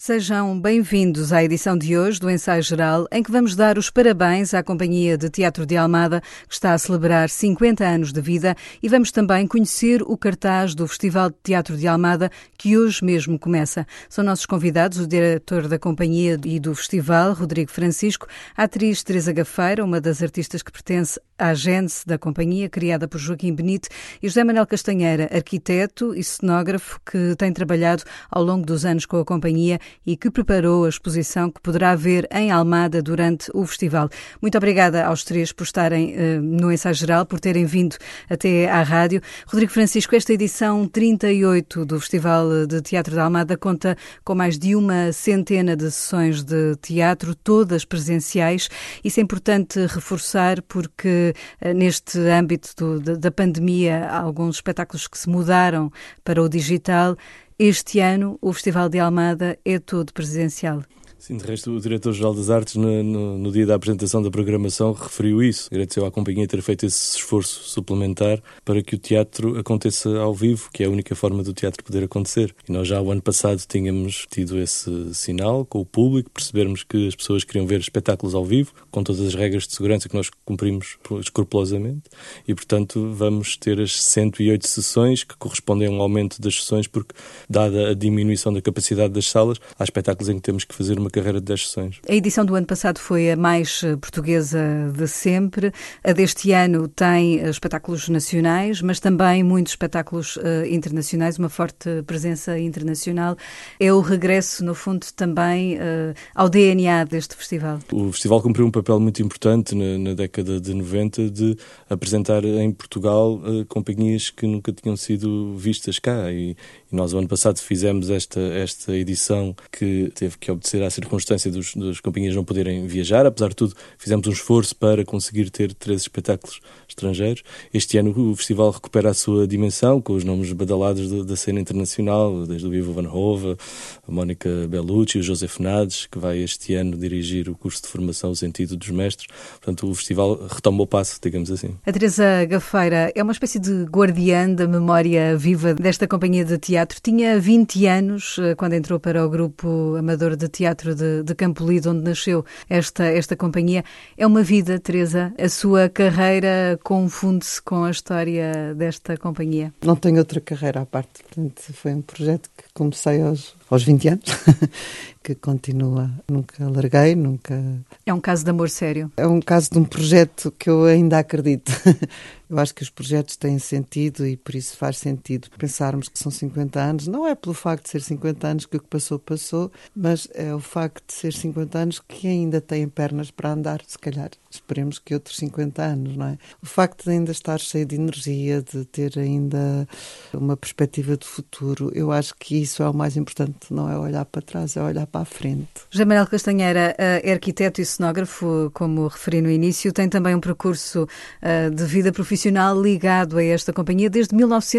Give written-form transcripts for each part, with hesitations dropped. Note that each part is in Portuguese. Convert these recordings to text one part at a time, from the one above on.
Sejam bem-vindos à edição de hoje do Ensaio Geral, em que vamos dar os parabéns à Companhia de Teatro de Almada, que está a celebrar 50 anos de vida, e vamos também conhecer o cartaz do Festival de Teatro de Almada, que hoje mesmo começa. São nossos convidados o diretor da Companhia e do Festival, Rodrigo Francisco, a atriz Teresa Gafeira, uma das artistas que pertence à gênese da Companhia, criada por Joaquim Benite, e José Manuel Castanheira, arquiteto e cenógrafo, que tem trabalhado ao longo dos anos com a Companhia e que preparou a exposição que poderá ver em Almada durante o festival. Muito obrigada aos três por estarem no Ensaio Geral, por terem vindo até à rádio. Rodrigo Francisco, esta edição 38 do Festival de Teatro de Almada conta com mais de uma centena de sessões de teatro, todas presenciais. Isso é importante reforçar porque neste âmbito da pandemia há alguns espetáculos que se mudaram para o digital. Este ano, o Festival de Almada é todo presencial. Sim, de resto, o Diretor-Geral das Artes, no dia da apresentação da programação, referiu isso. Agradeceu à Companhia ter feito esse esforço suplementar para que o teatro aconteça ao vivo, que é a única forma do teatro poder acontecer. E nós já o ano passado tínhamos tido esse sinal com o público, percebermos que as pessoas queriam ver espetáculos ao vivo, com todas as regras de segurança que nós cumprimos escrupulosamente. E, portanto, vamos ter as 108 sessões, que correspondem a um aumento das sessões, porque, dada a diminuição da capacidade das salas, há espetáculos em que temos que fazer uma carreira de 10 sessões. A edição do ano passado foi a mais portuguesa de sempre. A deste ano tem espetáculos nacionais, mas também muitos espetáculos internacionais, uma forte presença internacional. É o regresso, no fundo, também ao DNA deste festival. O festival cumpriu um papel muito importante na década de 90 de apresentar em Portugal companhias que nunca tinham sido vistas cá. E nós, o ano passado, fizemos esta edição que teve que obedecer à circunstância das companhias não poderem viajar. Apesar de tudo, fizemos um esforço para conseguir ter 3 espetáculos estrangeiros. Este ano o festival recupera a sua dimensão, com os nomes badalados da cena internacional, desde o Ivo Van Hove, a Mónica Bellucci, o José Nades, que vai este ano dirigir o curso de formação O Sentido dos Mestres. Portanto, o festival retoma o passo, digamos assim. A Teresa Gafeira é uma espécie de guardiã da memória viva desta companhia de teatro. Tinha 20 anos quando entrou para o grupo amador de teatro de Campolide, onde nasceu esta companhia. É uma vida, Teresa. A sua carreira confunde-se com a história desta companhia? Não tenho outra carreira à parte. Portanto, foi um projeto que comecei aos 20 anos, que continua. Nunca larguei, nunca... É um caso de amor sério? É um caso de um projeto que eu ainda acredito. Eu acho que os projetos têm sentido e por isso faz sentido pensarmos que são 50 anos. Não é pelo facto de ser 50 anos que o que passou, mas é o facto de ser 50 anos que ainda têm pernas para andar, se calhar. Esperemos que outros 50 anos, não é? O facto de ainda estar cheio de energia, de ter ainda uma perspectiva de futuro, eu acho que isso é o mais importante. Não é olhar para trás, é olhar para a frente. José Manuel Castanheira é arquiteto e cenógrafo, como referi no início, tem também um percurso de vida profissional ligado a esta companhia desde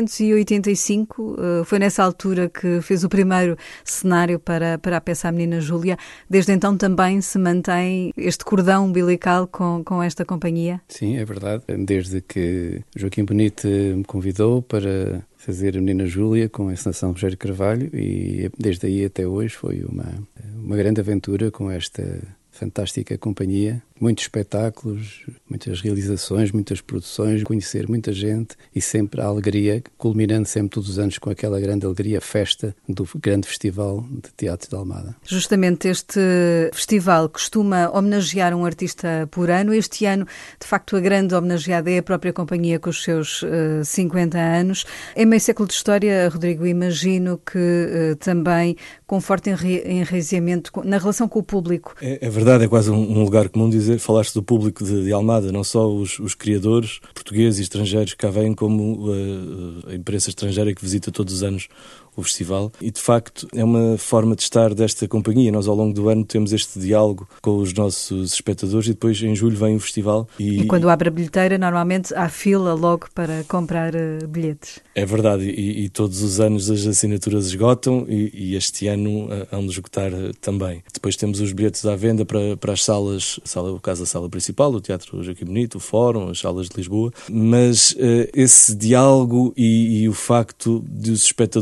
1985. Foi nessa altura que fez o primeiro cenário para a peça A Menina Júlia. Desde então também se mantém este cordão umbilical com esta companhia? Sim, é verdade. Desde que Joaquim Benite me convidou para fazer A Menina Júlia com a encenação Rogério Carvalho, e desde aí até hoje foi uma grande aventura com esta fantástica companhia. Muitos espetáculos, muitas realizações, muitas produções, conhecer muita gente e sempre a alegria, culminando sempre todos os anos com aquela grande alegria, festa do grande Festival de Teatro de Almada. Justamente este festival costuma homenagear um artista por ano. Este ano, de facto, a grande homenageada é a própria companhia com os seus 50 anos. Em meio século de história, Rodrigo, imagino que também com forte enraizamento na relação com o público. É verdade, é quase um lugar comum dizer, falaste do público de Almada, não só os criadores portugueses e estrangeiros que cá vêm, como a imprensa estrangeira que visita todos os anos o festival, e de facto é uma forma de estar desta companhia. Nós ao longo do ano temos este diálogo com os nossos espectadores e depois em julho vem o festival. E quando abre a bilheteira, normalmente há fila logo para comprar bilhetes. É verdade, e todos os anos as assinaturas esgotam e este ano hão de esgotar também. Depois temos os bilhetes à venda para as salas, o caso da sala principal, o Teatro Joaquim Benite, o Fórum, as salas de Lisboa, mas esse diálogo e o facto de os espectadores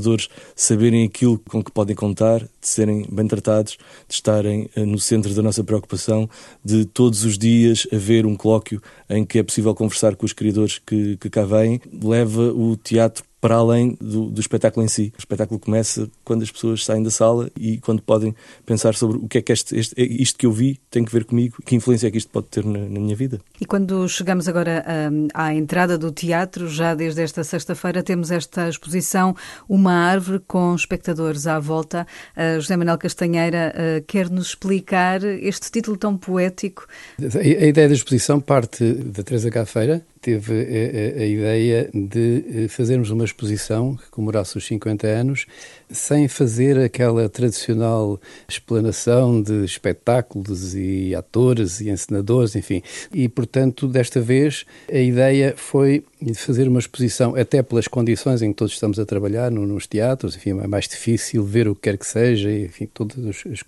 saberem aquilo com que podem contar, de serem bem tratados, de estarem no centro da nossa preocupação, de todos os dias haver um colóquio em que é possível conversar com os criadores que cá vêm, leva o teatro para além do espetáculo em si. O espetáculo começa quando as pessoas saem da sala e quando podem pensar sobre o que é que isto que eu vi tem que ver comigo, que influência é que isto pode ter na minha vida. E quando chegamos agora à entrada do teatro, já desde esta sexta-feira temos esta exposição Uma Árvore com espectadores à volta. José Manuel Castanheira quer nos explicar este título tão poético. A ideia da exposição parte da Teresa Gafeira. Teve a ideia de fazermos uma exposição que comemorasse os 50 anos sem fazer aquela tradicional explanação de espetáculos e atores e encenadores, enfim. E, portanto, desta vez a ideia foi fazer uma exposição, até pelas condições em que todos estamos a trabalhar nos teatros, enfim, é mais difícil ver o que quer que seja, enfim, todos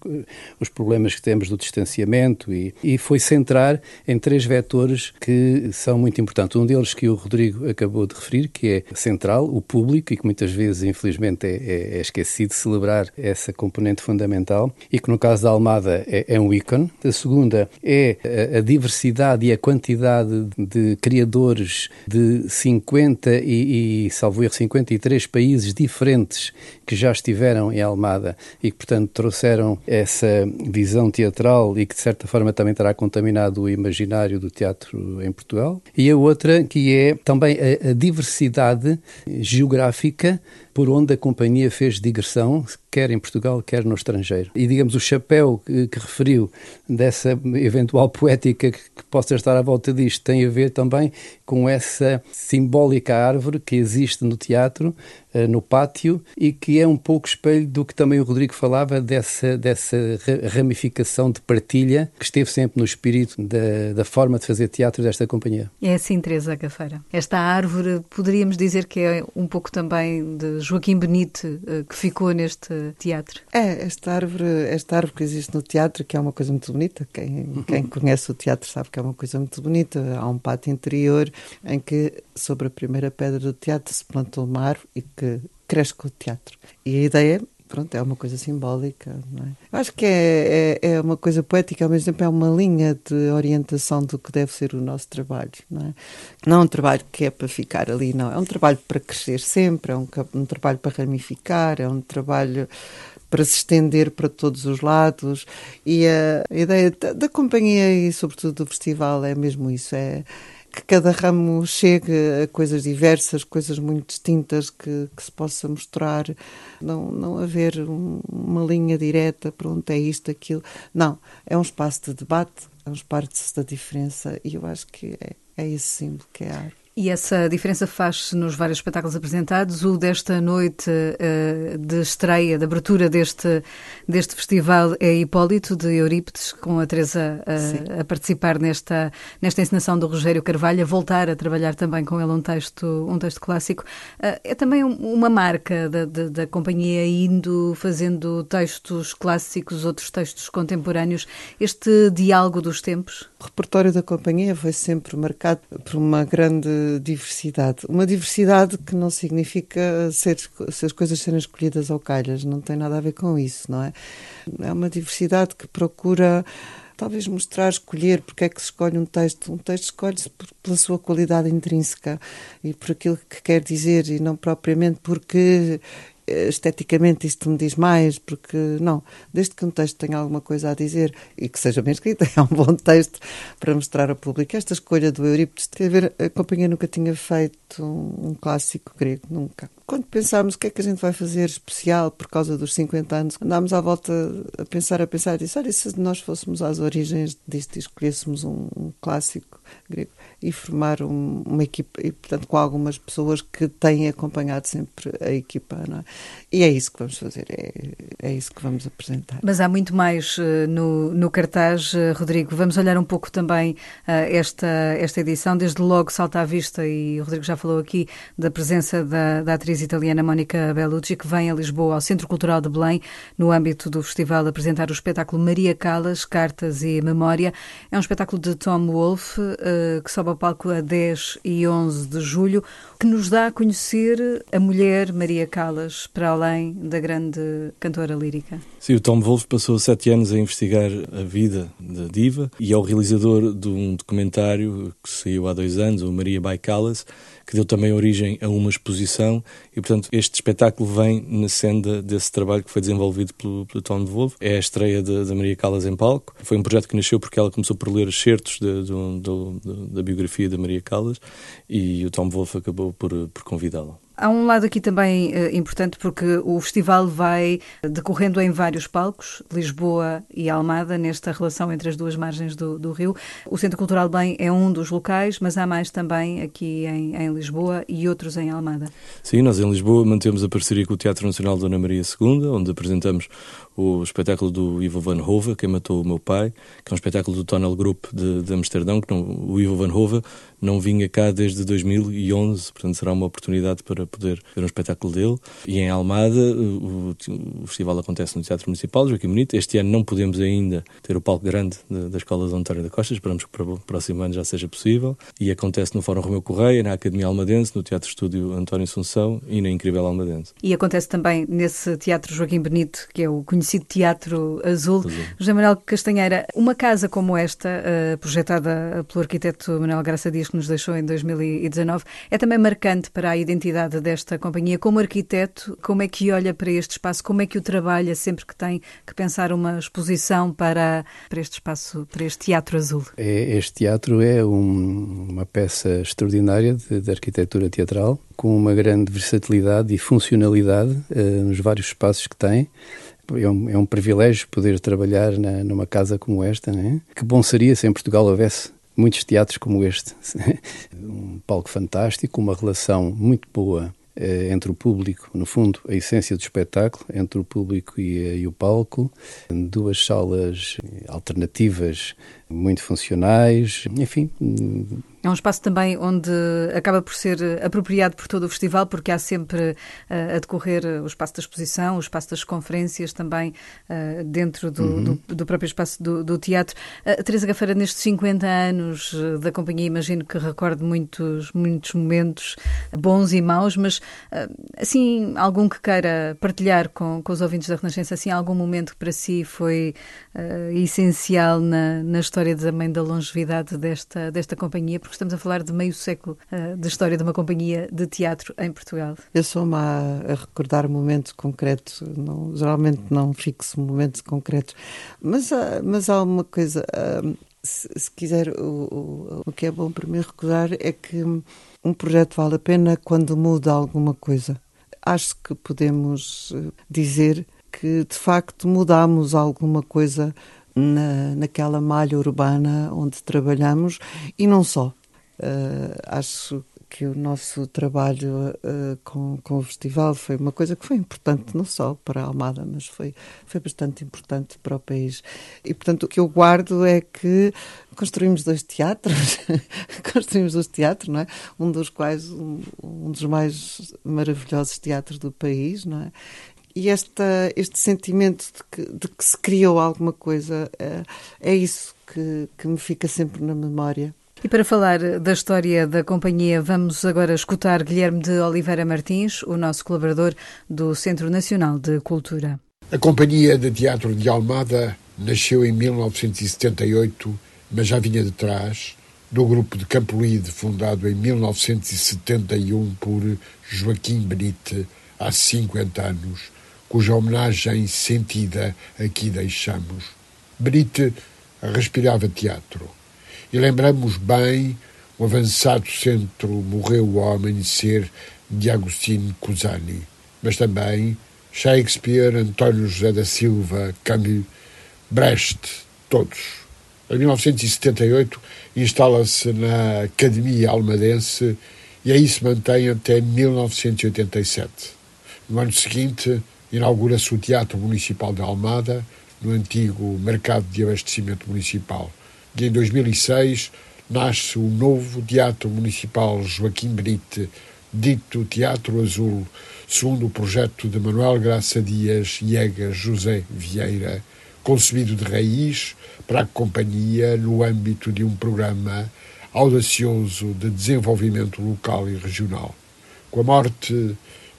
os problemas que temos do distanciamento e foi centrar em 3 vetores que são muito importantes. Um deles que o Rodrigo acabou de referir, que é central, o público, e que muitas vezes, infelizmente, é esquecido de celebrar essa componente fundamental, e que no caso da Almada é um ícone. A segunda é a diversidade e a quantidade de criadores de 50 salvo erro, 53 países diferentes que já estiveram em Almada e que, portanto, trouxeram essa visão teatral e que, de certa forma, também terá contaminado o imaginário do teatro em Portugal. E a outra, que é também a diversidade geográfica por onde a companhia fez digressão, quer em Portugal, quer no estrangeiro. E, digamos, o chapéu que referiu dessa eventual poética que possa estar à volta disto tem a ver também com essa simbólica árvore que existe no teatro, no pátio, e que é um pouco espelho do que também o Rodrigo falava, dessa ramificação de partilha que esteve sempre no espírito da forma de fazer teatro desta companhia. É assim, Teresa Gafeira. Esta árvore, poderíamos dizer que é um pouco também de Joaquim Benite que ficou neste teatro. Esta árvore que existe no teatro, que é uma coisa muito bonita. Quem conhece o teatro sabe que é uma coisa muito bonita. Há um pátio interior em que, sobre a primeira pedra do teatro, se plantou uma árvore e que cresce com o teatro. E a ideia, pronto, é uma coisa simbólica, não é? Eu acho que é uma coisa poética, ao mesmo tempo é uma linha de orientação do que deve ser o nosso trabalho, não é? Não é um trabalho que é para ficar ali, não. É um trabalho para crescer sempre, é um trabalho para ramificar, é um trabalho para se estender para todos os lados, e a ideia da companhia e sobretudo do festival é mesmo isso, é que cada ramo chegue a coisas diversas, coisas muito distintas que se possa mostrar, não haver uma linha direta para onde é isto, aquilo. Não, é um espaço de debate, é um espaço da diferença, e eu acho que é esse símbolo que é a arte. E essa diferença faz-se nos vários espetáculos apresentados. O desta noite de estreia, de abertura deste festival é Hipólito, de Eurípides, com a Teresa a participar nesta encenação do Rogério Carvalho, a voltar a trabalhar também com ele um texto clássico. É também uma marca da companhia, fazendo textos clássicos, outros textos contemporâneos, este diálogo dos tempos? O repertório da companhia foi sempre marcado por uma grande diversidade. Uma diversidade que não significa se as coisas serem escolhidas ao calhas, não tem nada a ver com isso, não é? É uma diversidade que procura talvez mostrar, escolher porque é que se escolhe um texto. Um texto escolhe-se pela sua qualidade intrínseca e por aquilo que quer dizer, e não propriamente porque esteticamente isto me diz mais, porque não, desde que um texto tenha alguma coisa a dizer e que seja bem escrito, é um bom texto para mostrar ao público. Esta escolha do Eurípides, a companhia nunca tinha feito um clássico grego, nunca. Quando pensámos o que é que a gente vai fazer especial por causa dos 50 anos, andámos à volta a pensar e disse, olha, se nós fôssemos às origens disto e escolhêssemos um clássico grego e formar uma equipa, e portanto com algumas pessoas que têm acompanhado sempre a equipa, não é? E é isso que vamos fazer, é isso que vamos apresentar. Mas há muito mais no cartaz, Rodrigo. Vamos olhar um pouco também esta edição. Desde logo salta à vista, e o Rodrigo já falou aqui da presença da atriz italiana Mónica Bellucci, que vem a Lisboa, ao Centro Cultural de Belém, no âmbito do festival, apresentar o espetáculo Maria Callas, Cartas e Memória. É um espetáculo de Tom Wolfe, que sobe ao palco a 10 e 11 de julho, que nos dá a conhecer a mulher Maria Callas. para além da grande cantora lírica. Sim, o Tom Wolfe passou 7 anos a investigar a vida da diva e é o realizador de um documentário que saiu há 2 anos, o Maria by Callas, que deu também origem a uma exposição e, portanto, este espetáculo vem na senda desse trabalho que foi desenvolvido pelo Tom Wolfe. É a estreia da Maria Callas em palco. Foi um projeto que nasceu porque ela começou por ler excertos da biografia da Maria Callas e o Tom Wolfe acabou por convidá-la. Há um lado aqui também importante porque o festival vai decorrendo em vários palcos, Lisboa e Almada, nesta relação entre as duas margens do rio. O Centro Cultural Belém é um dos locais, mas há mais também aqui em Lisboa e outros em Almada. Sim, nós em Lisboa mantemos a parceria com o Teatro Nacional Dona Maria II, onde apresentamos o espetáculo do Ivo Van Hove, Quem Matou o Meu Pai, que é um espetáculo do Tonal Group de Amsterdão, que o Ivo Van Hove não vinha cá desde 2011, portanto será uma oportunidade para poder ver um espetáculo dele. E em Almada, o festival acontece no Teatro Municipal, Joaquim Bonito. Este ano não podemos ainda ter o palco grande da Escola de António da Costa, esperamos que para o próximo ano já seja possível. E acontece no Fórum Romeu Correia, na Academia Almadense, no Teatro Estúdio António Assunção e na Incrível Almadense. E acontece também nesse Teatro Joaquim Bonito, que é o conhecido Teatro Azul. José Manuel Castanheira, uma casa como esta, projetada pelo arquiteto Manuel Graça Dias, que nos deixou em 2019, é também marcante para a identidade desta companhia. Como arquiteto, como é que olha para este espaço? Como é que o trabalha sempre que tem que pensar uma exposição para este espaço, para este Teatro Azul? Este teatro é uma peça extraordinária de arquitetura teatral, com uma grande versatilidade e funcionalidade nos vários espaços que tem. É um privilégio poder trabalhar numa casa como esta, né? Que bom seria se em Portugal houvesse muitos teatros como este. Um palco fantástico, uma relação muito boa entre o público, no fundo, a essência do espetáculo, entre o público e o palco, 2 salas alternativas muito funcionais, enfim. É um espaço também onde acaba por ser apropriado por todo o festival, porque há sempre a decorrer o espaço da exposição, o espaço das conferências também dentro do próprio espaço do teatro. Teresa Gafara, nestes 50 anos da companhia, imagino que recorde muitos momentos bons e maus, mas assim, algum que queira partilhar com os ouvintes da Renascença, assim, algum momento que para si foi essencial na história também da longevidade desta companhia, porque estamos a falar de meio século de história de uma companhia de teatro em Portugal. Eu sou-me a recordar momentos concretos, geralmente não fixo momentos concretos, mas há uma coisa, se quiser, o que é bom para mim recordar é que um projeto vale a pena quando muda alguma coisa. Acho que podemos dizer que de facto mudamos alguma coisa naquela malha urbana onde trabalhamos e não só. Acho que o nosso trabalho com o festival foi uma coisa que foi importante não só para a Almada, mas foi bastante importante para o país. E, portanto, o que eu guardo é que construímos 2 teatros, não é? Um dos quais, um dos mais maravilhosos teatros do país, não é? E este sentimento de que se criou alguma coisa, é isso que me fica sempre na memória. E para falar da história da companhia, vamos agora escutar Guilherme de Oliveira Martins, o nosso colaborador do Centro Nacional de Cultura. A Companhia de Teatro de Almada nasceu em 1978, mas já vinha de trás do grupo de Campolide, fundado em 1971 por Joaquim Benite, há 50 anos, cuja homenagem sentida aqui deixamos. Benite respirava teatro. E lembramos bem o avançado centro Morreu ao Amanhecer de Agostinho Cusani, mas também Shakespeare, António José da Silva, Camus, Brecht, todos. Em 1978 instala-se na Academia Almadense e aí se mantém até 1987. No ano seguinte inaugura-se o Teatro Municipal de Almada, no antigo Mercado de Abastecimento Municipal. E em 2006 nasce o novo Teatro Municipal Joaquim Benite, dito Teatro Azul, segundo o projeto de Manuel Graça Dias e Ega José Vieira, concebido de raiz para a companhia no âmbito de um programa audacioso de desenvolvimento local e regional. Com a morte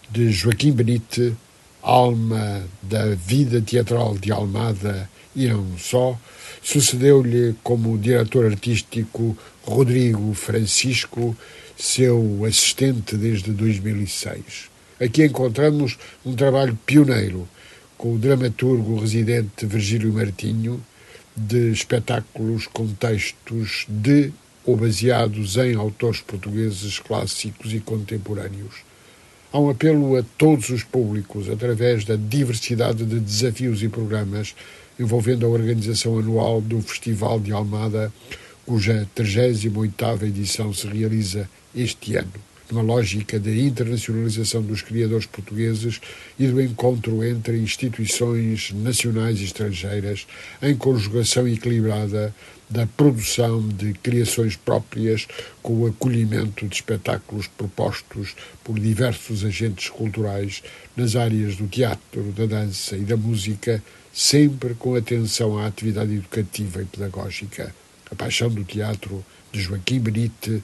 de Joaquim Benite, alma da vida teatral de Almada e não só, sucedeu-lhe como diretor artístico Rodrigo Francisco, seu assistente desde 2006. Aqui encontramos um trabalho pioneiro com o dramaturgo residente Virgílio Martinho, de espetáculos com textos de ou baseados em autores portugueses clássicos e contemporâneos. Há um apelo a todos os públicos através da diversidade de desafios e programas envolvendo a organização anual do Festival de Almada, cuja 38ª edição se realiza este ano, numa lógica de internacionalização dos criadores portugueses e do encontro entre instituições nacionais e estrangeiras, em conjugação equilibrada da produção de criações próprias com o acolhimento de espetáculos propostos por diversos agentes culturais nas áreas do teatro, da dança e da música, sempre com atenção à atividade educativa e pedagógica. A paixão do teatro de Joaquim Benite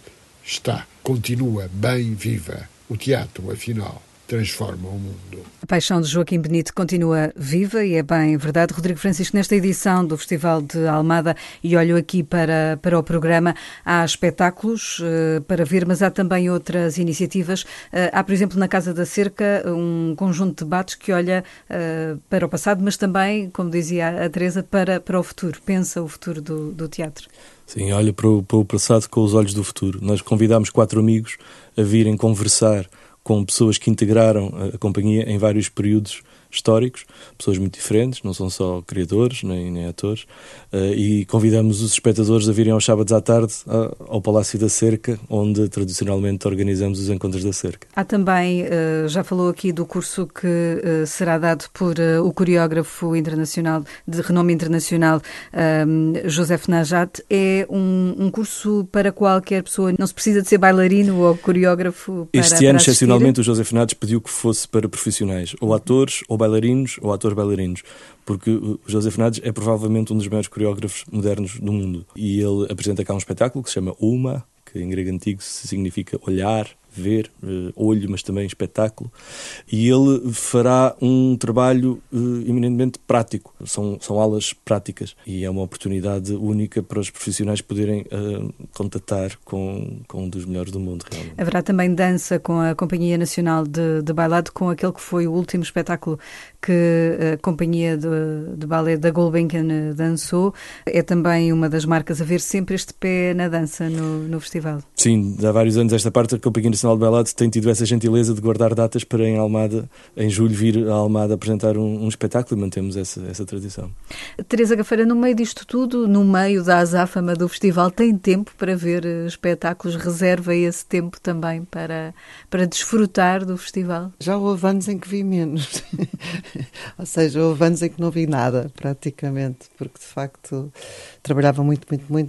continua bem viva. O teatro, afinal, transforma o mundo. A paixão de Joaquim Benite continua viva e é bem verdade. Rodrigo Francisco, nesta edição do Festival de Almada, e olho aqui para o programa, há espetáculos para ver, mas há também outras iniciativas. Há, por exemplo, na Casa da Cerca, um conjunto de debates que olha para o passado, mas também, como dizia a Teresa, para o futuro. Pensa o futuro do teatro. Sim, olha para o passado com os olhos do futuro. Nós convidámos 4 amigos a virem conversar com pessoas que integraram a companhia em vários períodos históricos, pessoas muito diferentes, não são só criadores nem atores, e convidamos os espectadores a virem aos sábados à tarde ao Palácio da Cerca, onde tradicionalmente organizamos os Encontros da Cerca. Há também, já falou aqui do curso que será dado por o coreógrafo internacional, de renome internacional, Joseph Najat. É um curso para qualquer pessoa, não se precisa de ser bailarino ou coreógrafo para Este ano, assistir. excepcionalmente, o Joseph Najat pediu que fosse para profissionais, ou atores, ou bailarinos, ou atores bailarinos, porque o Joseph Najat é provavelmente um dos maiores coreógrafos modernos do mundo. E ele apresenta cá um espetáculo que se chama Uma, que em grego antigo significa olhar, ver, olho, mas também espetáculo. E ele fará um trabalho eminentemente prático. São aulas práticas e é uma oportunidade única para os profissionais poderem contatar com um dos melhores do mundo, realmente. Haverá também dança com a Companhia Nacional de Bailado, com aquele que foi o último espetáculo que a Companhia de Ballet da Gulbenkian dançou. É também uma das marcas a ver sempre este pé na dança no festival. Sim, há vários anos esta parte, a Companhia Nacional de Bailado tem tido essa gentileza de guardar datas para em Almada, em julho, vir a Almada apresentar um espetáculo, e mantemos essa tradição. Teresa Gafeira, no meio disto tudo, no meio da azáfama do festival, tem tempo para ver espetáculos? Reserva esse tempo também para desfrutar do festival? Já houve anos em que vi menos. Ou seja, houve anos em que não vi nada, praticamente, porque de facto trabalhava muito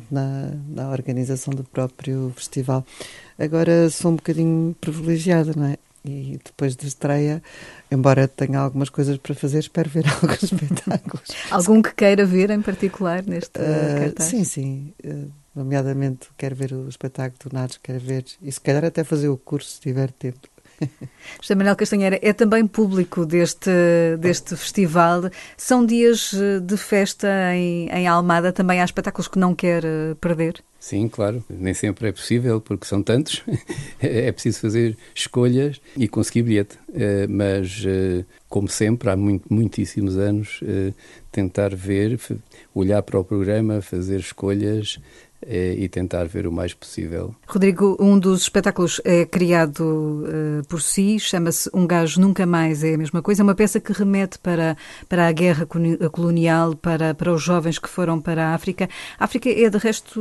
na organização do próprio festival. Agora sou um bocadinho privilegiada, não é? E depois da estreia, embora tenha algumas coisas para fazer, espero ver alguns espetáculos. Algum que queira ver em particular neste cartaz? Sim. Nomeadamente, quero ver o espetáculo do Nados, quero ver, e se calhar até fazer o curso, se tiver tempo. José Manuel Castanheira, é também público deste festival. São dias de festa em Almada, também há espetáculos que não quer perder? Sim, claro. Nem sempre é possível, porque são tantos. É preciso fazer escolhas e conseguir bilhete. Mas, como sempre, há muitíssimos anos, tentar ver, olhar para o programa, fazer escolhas e tentar ver o mais possível. Rodrigo, um dos espetáculos é criado por si, chama-se Um Gajo Nunca Mais é a Mesma Coisa, é uma peça que remete para a guerra colonial, para os jovens que foram para a África. A África é, de resto,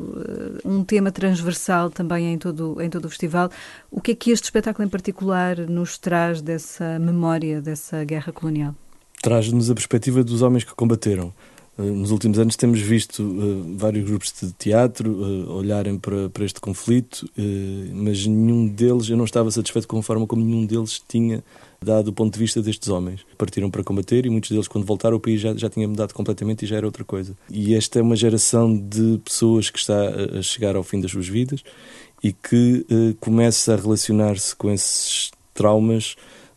um tema transversal também em todo o festival. O que é que este espetáculo em particular nos traz dessa memória, dessa guerra colonial? Traz-nos a perspectiva dos homens que combateram. Nos últimos anos temos visto vários grupos de teatro olharem para este conflito, mas nenhum deles, eu não estava satisfeito com a forma como nenhum deles tinha dado o ponto de vista destes homens. Partiram para combater e muitos deles, quando voltaram, o país já tinha mudado completamente e já era outra coisa. E esta é uma geração de pessoas que está a chegar ao fim das suas vidas e que começa a relacionar-se com esses traumas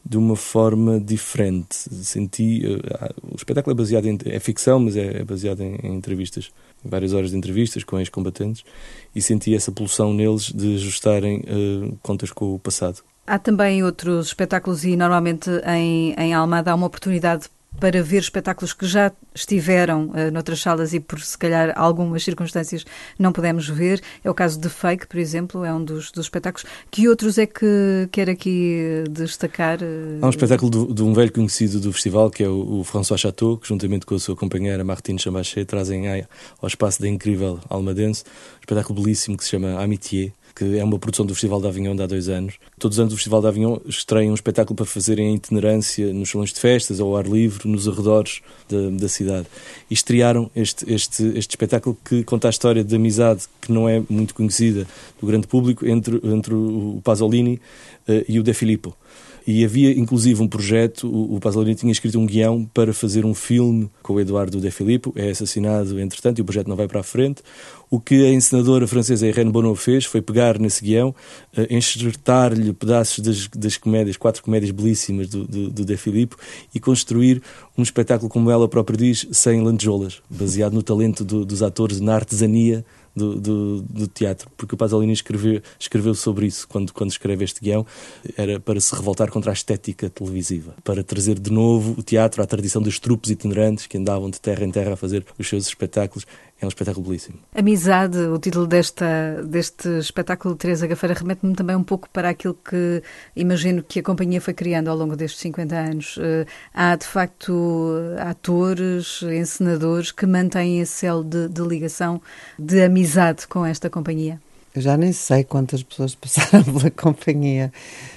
de uma forma diferente. Senti... o espetáculo é baseado é ficção, mas é baseado em entrevistas, em várias horas de entrevistas com ex-combatentes, e senti essa pulsão neles de ajustarem contas com o passado. Há também outros espetáculos e normalmente em Almada há uma oportunidade para ver espetáculos que já estiveram noutras salas e por, se calhar, algumas circunstâncias não pudemos ver. É o caso de Fake, por exemplo, é um dos espetáculos. Que outros é que quer aqui destacar? Há um espetáculo de um velho conhecido do festival, que é o François Chateau, que juntamente com a sua companheira Martine Chambaché trazem ao espaço da incrível almadense um espetáculo belíssimo que se chama Amitié, que é uma produção do Festival de Avignon de há 2 anos. Todos os anos o Festival de Avignon estreia um espetáculo para fazerem a itinerância nos salões de festas, ao ar livre, nos arredores da cidade. E estrearam este espetáculo que conta a história de amizade que não é muito conhecida do grande público entre o Pasolini e o De Filippo. E havia, inclusive, um projeto, o Pasolini tinha escrito um guião para fazer um filme com o Eduardo De Filippo, é assassinado, entretanto, e o projeto não vai para a frente. O que a encenadora francesa Irène Bonneau fez foi pegar nesse guião, enxertar-lhe pedaços das comédias, 4 comédias belíssimas do De Filippo, e construir um espetáculo, como ela própria diz, sem lantejoulas, baseado no talento dos atores, na artesania do teatro, porque o Pasolini escreveu sobre isso quando escreve este guião. Era para se revoltar contra a estética televisiva, para trazer de novo o teatro à tradição dos trupes itinerantes que andavam de terra em terra a fazer os seus espetáculos. É um espetáculo belíssimo. Amizade, o título deste espetáculo de Teresa Gafeira, remete-me também um pouco para aquilo que imagino que a companhia foi criando ao longo destes 50 anos. Há, de facto, atores, encenadores que mantêm esse elo de ligação, de amizade com esta companhia. Eu já nem sei quantas pessoas passaram pela companhia,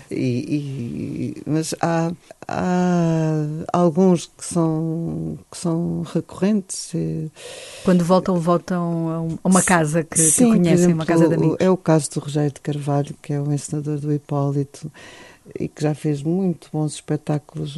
mas há alguns que são recorrentes. Quando voltam a uma casa que sim, conhecem, por exemplo, uma casa de amigos. É o caso do Rogério de Carvalho, que é o encenador do Hipólito, e que já fez muito bons espetáculos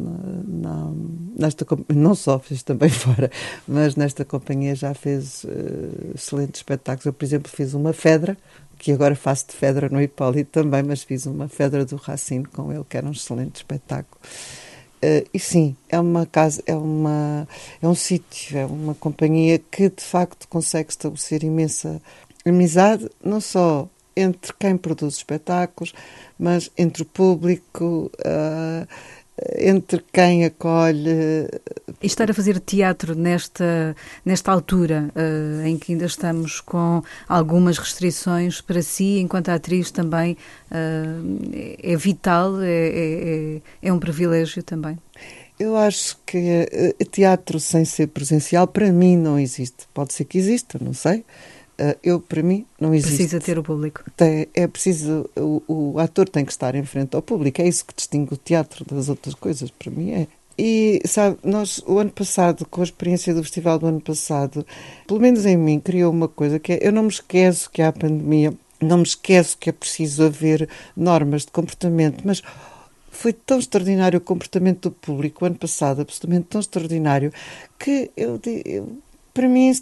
nesta companhia, não só fez também fora, mas nesta companhia já fez excelentes espetáculos. Eu, por exemplo, fiz uma Fedra, que agora faço de Fedra no Hipólito também, mas fiz uma Fedra do Racine com ele, que era um excelente espetáculo. E sim, é uma casa, é um sítio, é uma companhia que de facto consegue estabelecer imensa amizade, não só entre quem produz espetáculos, mas entre o público, entre quem acolhe. E estar a fazer teatro nesta altura, em que ainda estamos com algumas restrições para si, enquanto atriz também, é vital, é um privilégio também. Eu acho que teatro sem ser presencial, para mim, não existe. Pode ser que exista, não sei. Para mim, não existe. Precisa ter o público. É preciso, o ator tem que estar em frente ao público. É isso que distingue o teatro das outras coisas, para mim é. E, sabe, nós, o ano passado, com a experiência do festival do ano passado, pelo menos em mim, criou uma coisa que é, eu não me esqueço que há pandemia, não me esqueço que é preciso haver normas de comportamento, mas foi tão extraordinário o comportamento do público o ano passado, absolutamente tão extraordinário, que para mim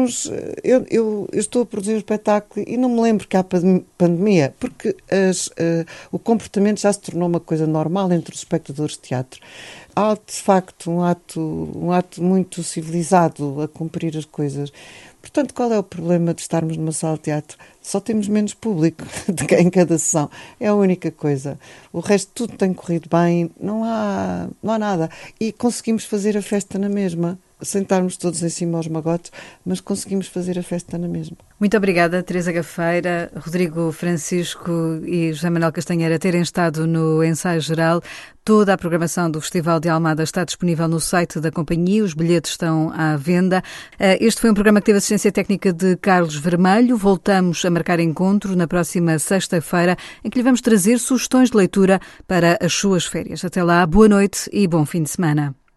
eu estou a produzir um espetáculo e não me lembro que há pandemia, porque o comportamento já se tornou uma coisa normal entre os espectadores de teatro. Há, de facto, um ato muito civilizado a cumprir as coisas. Portanto, qual é o problema de estarmos numa sala de teatro? Só temos menos público em cada sessão. É a única coisa. O resto tudo tem corrido bem, não há nada. E conseguimos fazer a festa na mesma. Sentarmos todos em cima aos magotes, mas conseguimos fazer a festa na mesma. Muito obrigada, Teresa Gafeira, Rodrigo Francisco e José Manuel Castanheira terem estado no ensaio geral. Toda a programação do Festival de Almada está disponível no site da companhia, os bilhetes estão à venda. Este foi um programa que teve assistência técnica de Carlos Vermelho. Voltamos a marcar encontro na próxima sexta-feira, em que lhe vamos trazer sugestões de leitura para as suas férias. Até lá, boa noite e bom fim de semana.